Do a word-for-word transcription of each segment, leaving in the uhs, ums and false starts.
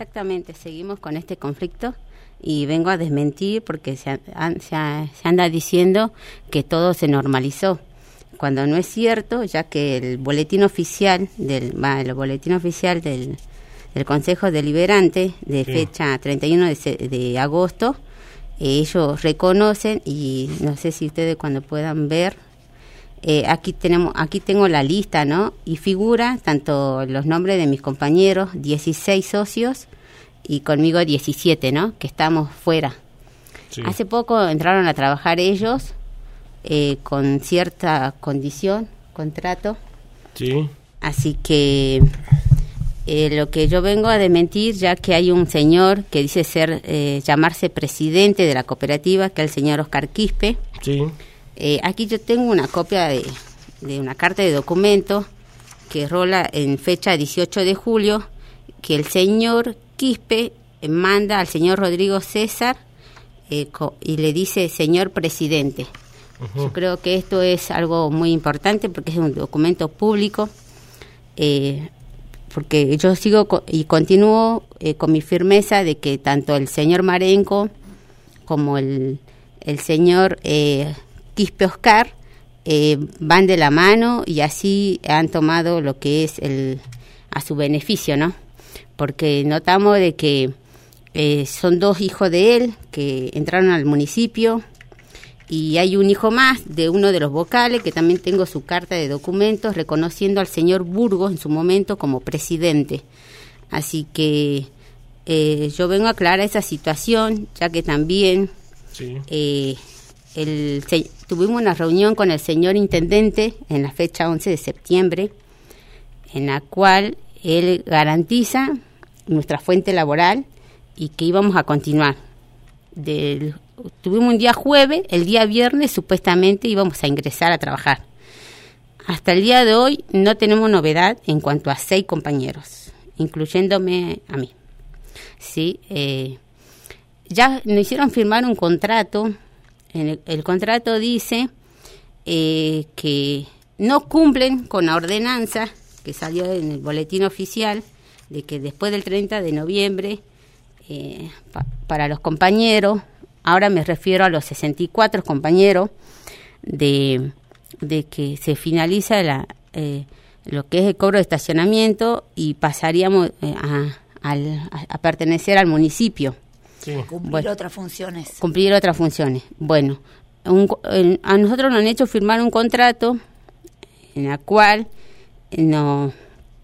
Exactamente, seguimos con este conflicto y vengo a desmentir porque se, han, se, ha, se anda diciendo que todo se normalizó, cuando no es cierto, ya que el boletín oficial del va, el boletín oficial del, del Consejo Deliberante de sí. fecha treinta y uno de agosto, eh, ellos reconocen, y no sé si ustedes cuando puedan ver, eh, aquí tenemos aquí tengo la lista, ¿no? Y figura tanto los nombres de mis compañeros, dieciséis socios, y conmigo diecisiete, ¿no? Que estamos fuera. Sí. Hace poco entraron a trabajar ellos eh, con cierta condición, contrato. Sí. Así que eh, lo que yo vengo a desmentir, ya que hay un señor que dice ser eh, llamarse presidente de la cooperativa, que es el señor Oscar Quispe. Sí. Eh, aquí yo tengo una copia de, de una carta de documento que rola en fecha dieciocho de julio, que el señor Quispe manda al señor Rodrigo César eh, co- y le dice señor presidente. Uh-huh. Yo creo que esto es algo muy importante porque es un documento público, eh, porque yo sigo co- y continúo eh, con mi firmeza de que tanto el señor Marenco como el, el señor eh, Quispe Oscar eh, van de la mano y así han tomado lo que es el a su beneficio, ¿no? Porque notamos de que eh, son dos hijos de él que entraron al municipio y hay un hijo más de uno de los vocales que también tengo su carta de documentos reconociendo al señor Burgos en su momento como presidente. Así que eh, yo vengo a aclarar esa situación, ya que también sí. eh, el, se, tuvimos una reunión con el señor intendente en la fecha once de septiembre, en la cual él garantiza nuestra fuente laboral y que íbamos a continuar. Del, tuvimos un día jueves, el día viernes supuestamente íbamos a ingresar a trabajar. Hasta el día de hoy no tenemos novedad en cuanto a seis compañeros, incluyéndome a mí. Sí, eh, ya nos hicieron firmar un contrato. En el, el contrato dice eh, que no cumplen con la ordenanza que salió en el boletín oficial de que después del treinta de noviembre eh, pa, para los compañeros, ahora me refiero a los sesenta y cuatro compañeros, de, de que se finaliza la, eh, lo que es el cobro de estacionamiento y pasaríamos eh, a, al, a, a pertenecer al municipio. Sí. Cumplir bueno, otras funciones. Cumplir otras funciones. Bueno, un, eh, a nosotros nos han hecho firmar un contrato en la cual no,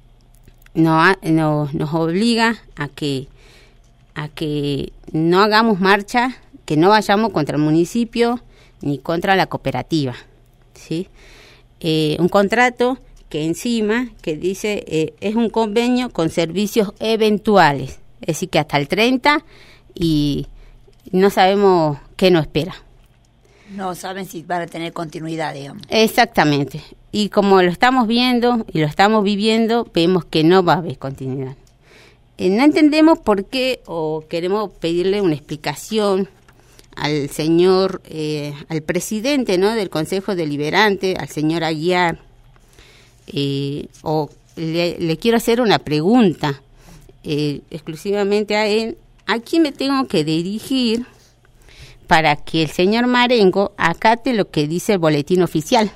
no, no, nos obliga a que a que no hagamos marcha, que no vayamos contra el municipio ni contra la cooperativa, ¿sí? Eh, un contrato que encima que dice eh, es un convenio con servicios eventuales, es decir que hasta el treinta y no sabemos qué nos espera. No saben si van a tener continuidad, digamos. Exactamente. Y como lo estamos viendo y lo estamos viviendo, vemos que no va a haber continuidad. Eh, no entendemos por qué, o queremos pedirle una explicación al señor, eh, al presidente, ¿no?, del Consejo Deliberante, al señor Aguiar, eh, o le, le quiero hacer una pregunta eh, exclusivamente a él. ¿A quién me tengo que dirigir para que el señor Marengo acate lo que dice el boletín oficial?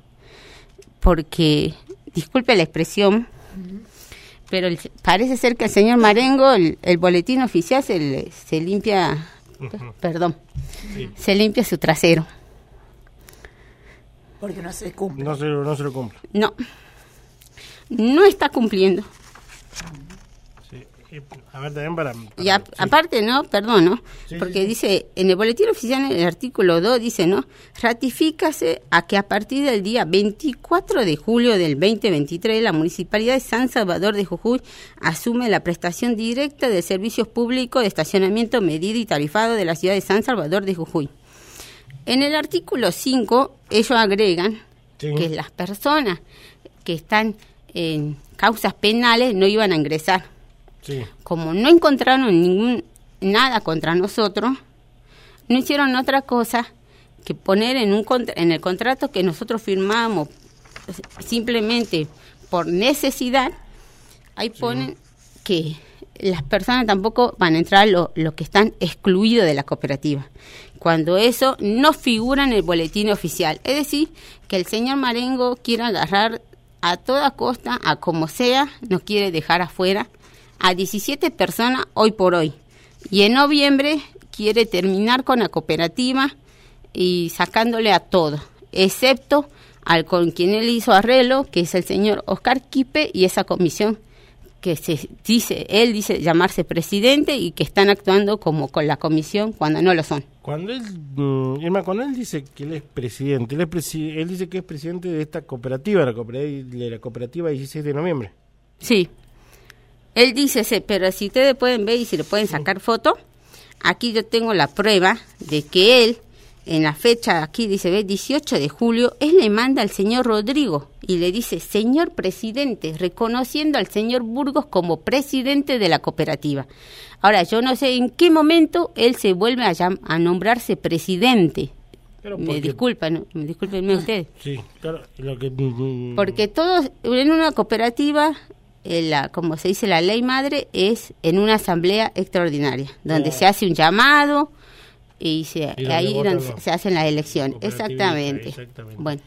Porque, disculpe la expresión, uh-huh. pero el, parece ser que el señor Marengo, el, el boletín oficial se, le, se limpia, uh-huh. perdón, sí. se limpia su trasero. Porque no se cumple. No se, no se lo cumple. No, no está cumpliendo. A ver, también para... para y a, sí. aparte, ¿no? Perdón, ¿no? Sí, Porque sí, dice, en el boletín oficial, en el artículo dos, dice, ¿no? Ratifícase a que a partir del día veinticuatro de julio del veinte veintitrés, la Municipalidad de San Salvador de Jujuy asume la prestación directa de servicios públicos de estacionamiento medido y tarifado de la ciudad de San Salvador de Jujuy. En el artículo cinco, ellos agregan sí. que las personas que están en causas penales no iban a ingresar. Sí. Como no encontraron ningún nada contra nosotros, no hicieron otra cosa que poner en un en el contrato que nosotros firmamos simplemente por necesidad. Ahí ponen sí. que las personas tampoco van a entrar los lo que están excluidos de la cooperativa, cuando eso no figura en el boletín oficial. Es decir, que el señor Marengo quiere agarrar a toda costa, a como sea, nos quiere dejar afuera a diecisiete personas hoy por hoy. Y en noviembre quiere terminar con la cooperativa y sacándole a todo, excepto al con quien él hizo arreglo, que es el señor Oscar Quispe y esa comisión que se dice, él dice llamarse presidente y que están actuando como con la comisión cuando no lo son. Cuando él, mm, Irma, cuando él dice que él es presidente, él, es presi- él dice que es presidente de esta cooperativa, la cooperativa, de la cooperativa dieciséis de noviembre. Sí, él dice, ese, pero si ustedes pueden ver y si le pueden sacar foto, aquí yo tengo la prueba de que él, en la fecha, aquí dice, ve, dieciocho de julio, él le manda al señor Rodrigo y le dice, señor presidente, reconociendo al señor Burgos como presidente de la cooperativa. Ahora, yo no sé en qué momento él se vuelve a, llam- a nombrarse presidente. Pero Me porque- disculpan, ¿no? Me discúlpenme ustedes. Sí, claro, lo que... mm, Porque todos, en una cooperativa, eh, la, como se dice la ley madre, es en una asamblea extraordinaria, donde Claro. se hace un llamado y, se, Y donde ahí votan donde los se hacen las elecciones. cooperativistas, Exactamente. exactamente. Bueno,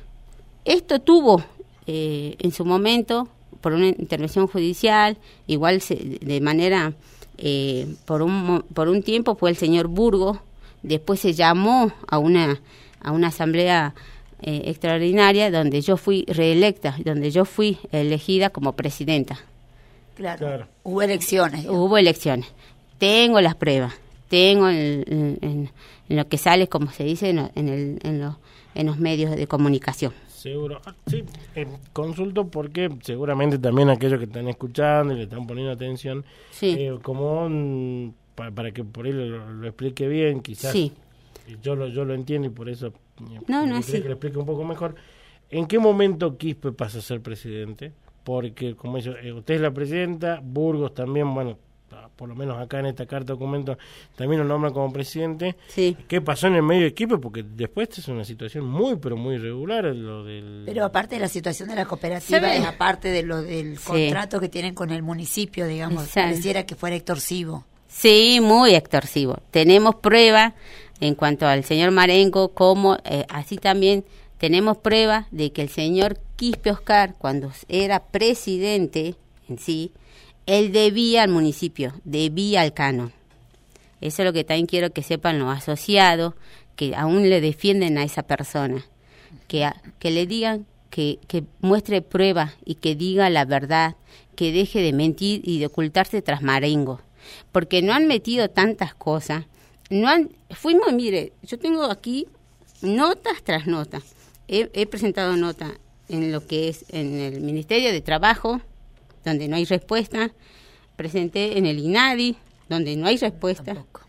esto tuvo eh, en su momento, por una intervención judicial, igual se, de manera, eh, por, un, mo- por un tiempo fue el señor Burgos, después se llamó a una, a una asamblea eh, extraordinaria donde yo fui reelecta, donde yo fui elegida como presidenta. Claro. Claro. Hubo elecciones. Hubo elecciones. Tengo las pruebas. Tengo en, en- en- en lo que sale, como se dice, en, lo- en, el, en, los, en los medios de comunicación. Seguro. Ah, sí, eh, consulto porque seguramente también aquellos que están escuchando y le están poniendo atención, Sí. eh, como mm, pa- para que por ahí lo, lo explique bien, quizás Sí. eh, yo lo yo lo entiendo y por eso eh, No, no me es gustaría así. que lo explique un poco mejor. ¿En qué momento Quispe pasa a ser presidente? Porque, como dice, eh, usted es la presidenta, Burgos también, bueno, ah, por lo menos acá en esta carta documento también lo nombran como presidente. Sí. ¿Qué pasó en el medio de Quispe? Porque después es una situación muy, pero muy irregular lo del... Pero aparte de la situación de la cooperativa, ¿Sabe? es aparte de lo del Sí. contrato que tienen con el municipio, digamos, Exacto. pareciera que fuera extorsivo. Sí, muy extorsivo. Tenemos prueba en cuanto al señor Marengo, como eh, así también tenemos prueba de que el señor Quispe Oscar, cuando era presidente en sí, él debía al municipio, debía al canon. Eso es lo que también quiero que sepan los asociados, que aún le defienden a esa persona, que, a- que le digan, que, que muestre prueba y que diga la verdad, que deje de mentir y de ocultarse tras Marengo, porque no han metido tantas cosas, no han, fuimos, mire, yo tengo aquí notas tras notas, he, he presentado nota en lo que es en el Ministerio de Trabajo, donde no hay respuesta, presenté en el INADI, donde no hay respuesta, Tampoco.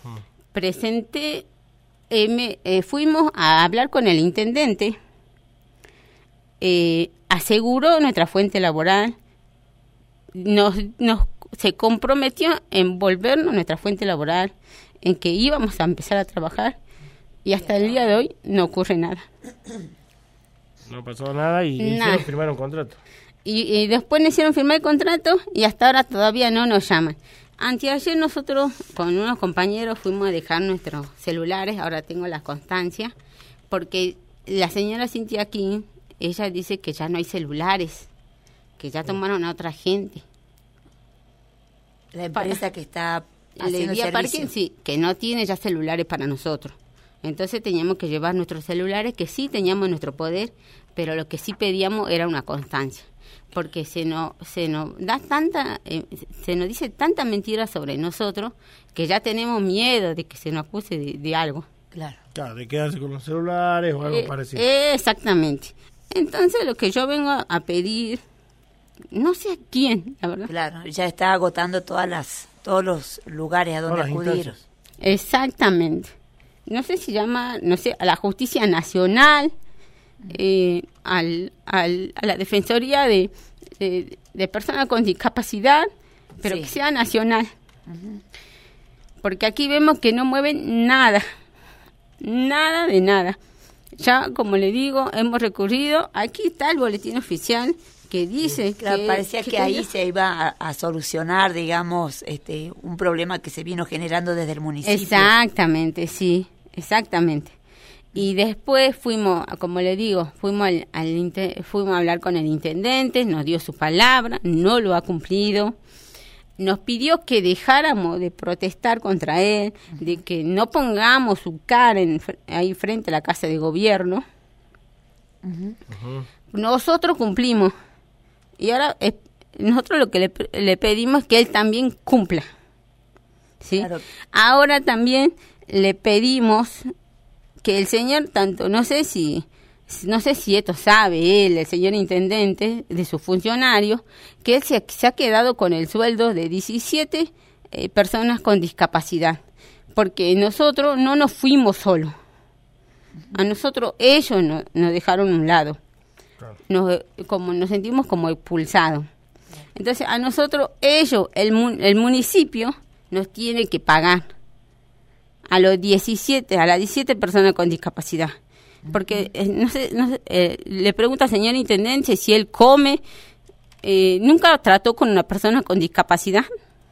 presenté, eh, me, eh, fuimos a hablar con el intendente, eh, aseguró nuestra fuente laboral, nos, nos se comprometió en volvernos nuestra fuente laboral, en que íbamos a empezar a trabajar y hasta el día de hoy no ocurre nada. No pasó nada y Nada. hicieron firmar un contrato. Y, y después nos hicieron firmar el contrato y hasta ahora todavía no nos llaman. Anteayer nosotros con unos compañeros fuimos a dejar nuestros celulares, ahora tengo la constancia, porque la señora Cintia King, ella dice que ya no hay celulares, que ya tomaron a otra gente. La empresa que está Le haciendo di a el Parking, servicio. sí, que no tiene ya celulares para nosotros. Entonces teníamos que llevar nuestros celulares, que sí teníamos en nuestro poder, pero lo que sí pedíamos era una constancia. Porque se nos, se nos da tanta, eh, se nos dice tanta mentira sobre nosotros que ya tenemos miedo de que se nos acuse de, de algo. Claro. Claro, de quedarse con los celulares o algo Eh, parecido. eh, exactamente. Entonces lo que yo vengo a, a pedir, no sé a quién, la verdad. Claro, ya está agotando todas las todos los lugares a donde Todas las acudir. instancias. Exactamente. No sé si llama, no sé, a la Justicia Nacional, eh, al, al, a la Defensoría de, de, de Personas con Discapacidad, pero Sí. que sea nacional. Porque aquí vemos que no mueven nada, nada de nada. Ya, como le digo, hemos recurrido, aquí está el boletín oficial, que dice claro, que parecía que, que ahí cayó. se iba a, a solucionar, digamos, este un problema que se vino generando desde el municipio. Exactamente, sí, exactamente. Y después fuimos, como le digo, fuimos al, al inte- fuimos a hablar con el intendente, nos dio su palabra, no lo ha cumplido. Nos pidió que dejáramos de protestar contra él, de que no pongamos su cara en, ahí frente a la casa de gobierno. Uh-huh. Ujú. Nosotros cumplimos. Y ahora eh, nosotros lo que le, le pedimos es que él también cumpla. ¿Sí? Claro. Ahora también le pedimos que el señor, tanto, no sé si, no sé si esto sabe él, el señor intendente, de sus funcionarios, que él se, se ha quedado con el sueldo de diecisiete eh, personas con discapacidad, porque nosotros no nos fuimos solos. A nosotros ellos no, nos dejaron a un lado. Claro. Nos, como, nos sentimos como expulsados. Entonces a nosotros ellos, el, mun- el municipio, nos tiene que pagar a los diecisiete, a las diecisiete personas con discapacidad. Porque eh, no sé, no sé, eh, le pregunta al señor intendente si él come, eh, nunca trató con una persona con discapacidad.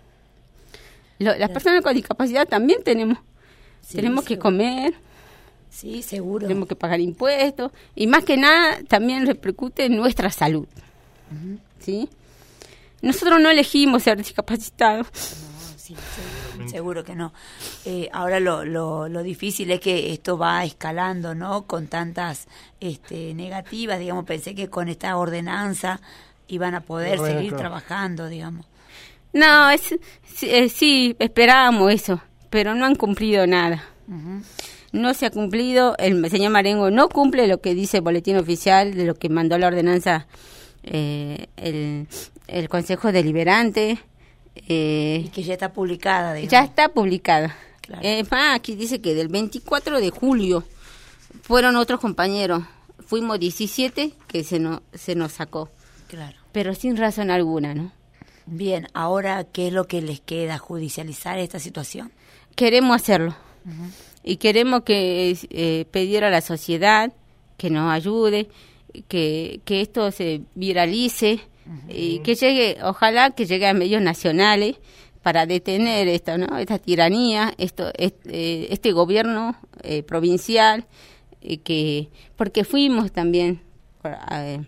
Lo- las personas con discapacidad también tenemos, Sí, tenemos que seguro. comer, Sí, seguro. tenemos que pagar impuestos y más que nada también repercute en nuestra salud. ¿Sí? Nosotros no elegimos ser discapacitados. No, sí, seguro, seguro que no. Eh, ahora lo, lo, lo difícil es que esto va escalando, ¿no? Con tantas este, negativas, digamos, pensé que con esta ordenanza iban a poder Bueno, seguir claro. trabajando, digamos. No, es, sí, eh, sí, esperábamos eso, pero no han cumplido nada. Ujú. No se ha cumplido, el señor Marengo no cumple lo que dice el boletín oficial de lo que mandó la ordenanza eh, el, el Consejo Deliberante. Eh, Y que ya está publicada, digamos. ya está publicada. Claro. Eh, ah, aquí dice que del veinticuatro de julio fueron otros compañeros. Fuimos diecisiete que se nos, se nos sacó, Claro. pero sin razón alguna, ¿no? Bien, ahora, ¿qué es lo que les queda? ¿Judicializar esta situación? Queremos hacerlo. Ujú. Y queremos que eh, pedir a la sociedad que nos ayude, que, que esto se viralice y que llegue, ojalá que llegue a medios nacionales para detener esto, ¿no? Esta tiranía, esto, este, este gobierno eh, provincial, eh, que porque fuimos también por, a,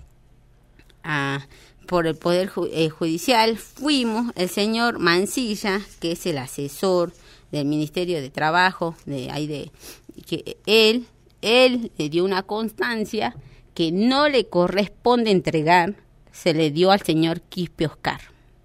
a- por el Poder Ju- eh, Judicial, fuimos, el señor Mancilla, que es el asesor del Ministerio de Trabajo, de ahí de que él, él le dio una constancia que no le corresponde entregar, se le dio al señor Quispe Oscar.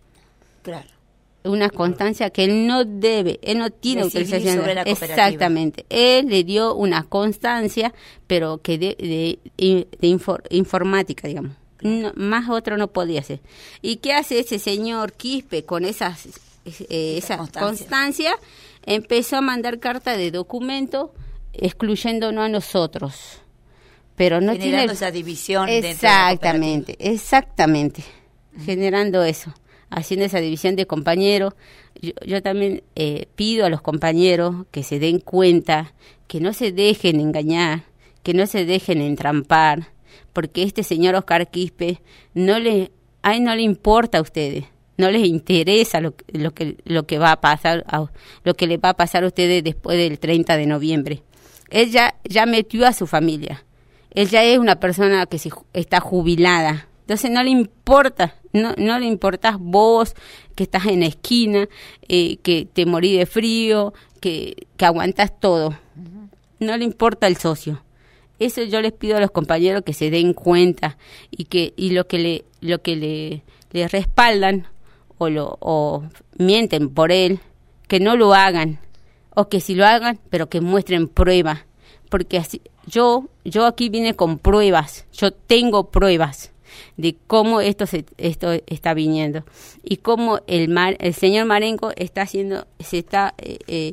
Claro. Una constancia que él no debe, él no tiene Decidir autorización. sobre la cooperativa. Exactamente. Él le dio una constancia, pero que de, de, de infor- informática, digamos. No, más otro no podía ser. ¿Y qué hace ese señor Quispe con esas, eh, Esa esa constancia. constancia? Empezó a mandar carta de documento excluyéndonos a nosotros. Pero no Generando tiene... esa división dentro de la Exactamente, exactamente. Generando eso, haciendo esa división de compañeros. Yo, yo también eh, pido a los compañeros que se den cuenta, que no se dejen engañar, que no se dejen entrampar, porque este señor Oscar Quispe no le, a él no le importa a ustedes, no les interesa lo, lo que lo que va a pasar, a, lo que le va a pasar a ustedes después del treinta de noviembre. Él ya, ya metió a su familia. Él ya es una persona que se, ju- está jubilada. Entonces no le importa, no, no le importás vos que estás en la esquina, eh, que te morí de frío, que, que aguantás todo. No le importa el socio. Eso yo les pido a los compañeros que se den cuenta y que y lo que le lo que le, le respaldan o lo o mienten por él, que no lo hagan o que si lo hagan, pero que muestren pruebas, porque así yo yo aquí vine con pruebas, yo tengo pruebas de cómo esto se esto está viniendo y cómo el mar, el señor Marengo está haciendo se está eh, eh,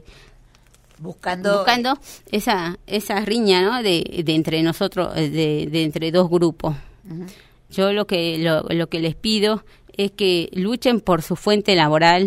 Buscando, buscando esa esa riña, ¿no? de, de entre nosotros, de, de entre dos grupos. Ujú. Yo lo que lo, lo que les pido es que luchen por su fuente laboral,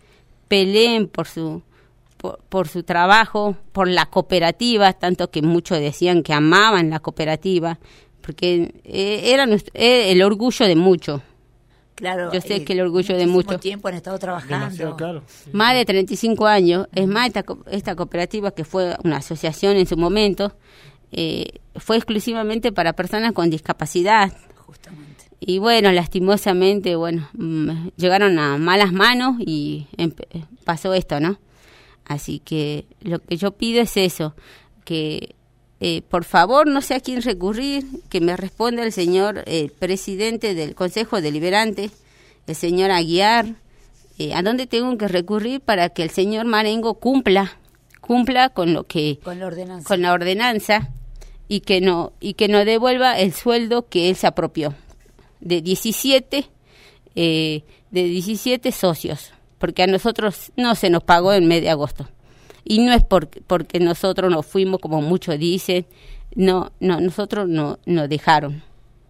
peleen por su por, por su trabajo, por la cooperativa, tanto que muchos decían que amaban la cooperativa, porque eh, era nuestro, eh, el orgullo de muchos. Claro, yo sé eh, que el orgullo de muchos. tiempo han estado trabajando. Claro. Sí. Más de treinta y cinco años. Es más, esta, esta cooperativa, que fue una asociación en su momento, eh, fue exclusivamente para personas con discapacidad. Justamente. Y bueno, lastimosamente, bueno, mmm, llegaron a malas manos y empe- pasó esto, ¿no? Así que lo que yo pido es eso, que eh, por favor, no sé a quién recurrir, que me responda el señor eh, presidente del Consejo Deliberante, el señor Aguiar, eh, a dónde tengo que recurrir para que el señor Marengo cumpla, cumpla con lo que, con la ordenanza, con la ordenanza y que no y que no devuelva el sueldo que él se apropió de diecisiete eh, de diecisiete socios, porque a nosotros no se nos pagó en mes de agosto. Y no es porque, porque nosotros nos fuimos, como muchos dicen, no, no, nosotros no nos dejaron.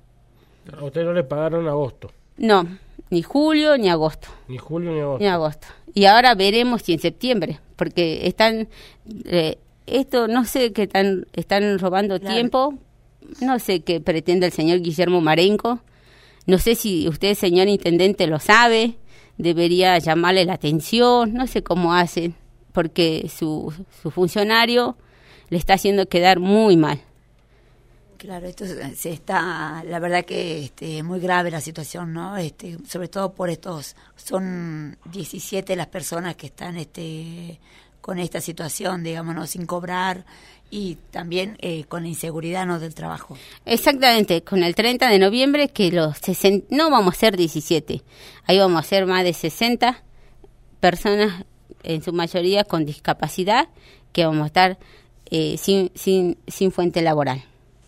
A usted no le pagaron agosto. No, ni julio ni agosto. Ni julio ni agosto. Ni agosto. Y ahora veremos si en septiembre, porque están, eh, esto no sé qué están, están robando claro. tiempo, no sé qué pretende el señor Guillermo Marengo, no sé si usted, señor intendente, lo sabe, debería llamarle la atención, no sé cómo hacen, porque su, su funcionario le está haciendo quedar muy mal. Claro, esto se está, la verdad que este, muy grave la situación, ¿no? Este, sobre todo por estos, son diecisiete las personas que están este, con esta situación, digamos, ¿no? Sin cobrar y también eh, con la inseguridad, ¿no? Del trabajo. Exactamente, con el treinta de noviembre que los sesenta, no vamos a ser diecisiete, ahí vamos a ser más de sesenta personas, en su mayoría con discapacidad, que vamos a estar eh, sin, sin, sin fuente laboral.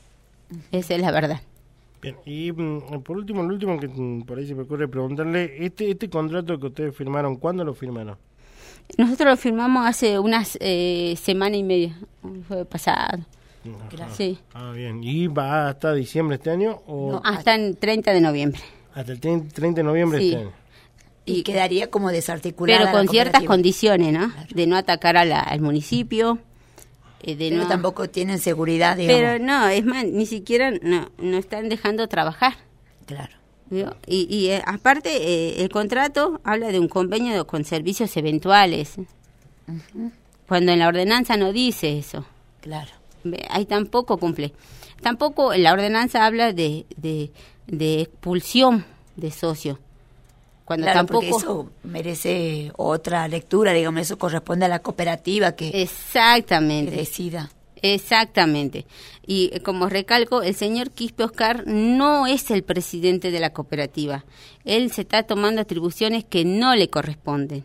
Esa es la verdad. Bien, y mm, por último, el último que mm, por ahí se me ocurre preguntarle, este este contrato que ustedes firmaron, ¿cuándo lo firmaron? Nosotros lo firmamos hace unas eh, semana y media, fue pasado. Ajá. Sí. Ah, bien. ¿Y va hasta diciembre este año? O no, hasta el treinta de noviembre. Hasta el treinta de noviembre sí. este año. Y, y quedaría como desarticulada. Pero con la ciertas condiciones, ¿no? Claro. De no atacar a la, al municipio. Eh, de pero no, tampoco tienen seguridad, digamos. Pero no, es más, ni siquiera no, no están dejando trabajar. Claro. ¿Vio? Y, y eh, aparte, eh, el contrato habla de un convenio de, con servicios eventuales. Uh-huh. Cuando en la ordenanza no dice eso. Claro. Ahí tampoco cumple. Tampoco la ordenanza habla de, de, de expulsión de socio. Cuando claro, tampoco porque eso merece otra lectura, digamos, eso corresponde a la cooperativa que, exactamente. que decida. Exactamente. Y como recalco, el señor Quispe Oscar no es el presidente de la cooperativa. Él se está tomando atribuciones que no le corresponden.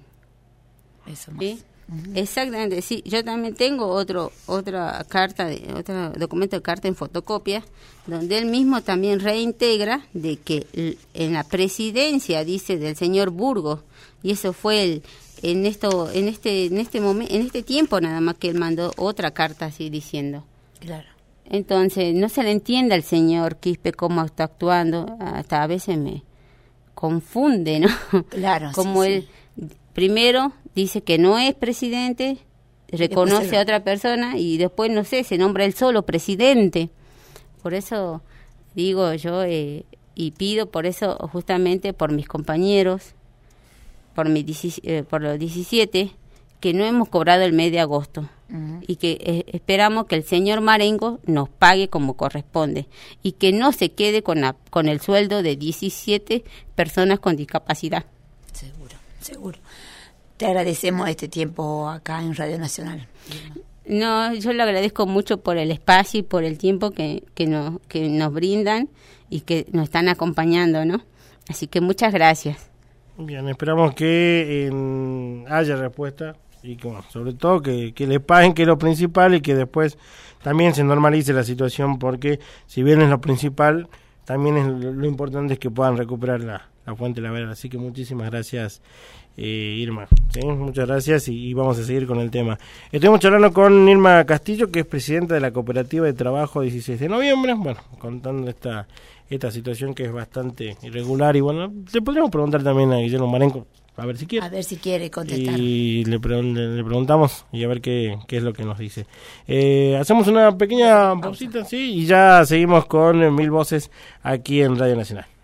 Eso más. ¿Sí? Uh-huh. Exactamente, sí. Yo también tengo otro otra carta, de, otro documento de carta en fotocopia, donde él mismo también reintegra de que en la presidencia, dice, del señor Burgos, y eso fue el, en esto en este en este momento, en este tiempo nada más que él mandó otra carta así diciendo. Claro. Entonces, no se le entiende al señor Quispe cómo está actuando, hasta a veces me confunde, ¿no? Claro. Como sí, él sí. primero dice que no es presidente, reconoce se... a otra persona y después, no sé, se nombra él solo presidente. Por eso digo yo eh, y pido por eso justamente por mis compañeros, por, mi, eh, por los diecisiete, que no hemos cobrado el mes de agosto. Uh-huh. Y que eh, esperamos que el señor Marengo nos pague como corresponde y que no se quede con, la, con el sueldo de diecisiete personas con discapacidad. Seguro, seguro. Te agradecemos este tiempo acá en Radio Nacional. No, yo le agradezco mucho por el espacio y por el tiempo que, que, nos, que nos brindan y que nos están acompañando, ¿no? Así que muchas gracias. Bien, esperamos que eh, haya respuesta y que, bueno, sobre todo que, que le paguen, que es lo principal, y que después también se normalice la situación, porque si bien es lo principal, también es lo, lo importante es que puedan recuperar la, la fuente laboral. Así que muchísimas gracias, eh, Irma. ¿Sí? Muchas gracias y, y vamos a seguir con el tema. Estuvimos hablando con Irma Castillo, que es presidenta de la Cooperativa de Trabajo dieciséis de noviembre, bueno, contando esta esta situación que es bastante irregular. Y bueno, le podríamos preguntar también a Guillermo Marengo a ver si quiere. A ver si quiere contestar. Y le, pregun- le preguntamos y a ver qué, qué es lo que nos dice. Eh, hacemos una pequeña pausita, sí, y ya seguimos con Mil Voces aquí en Radio Nacional.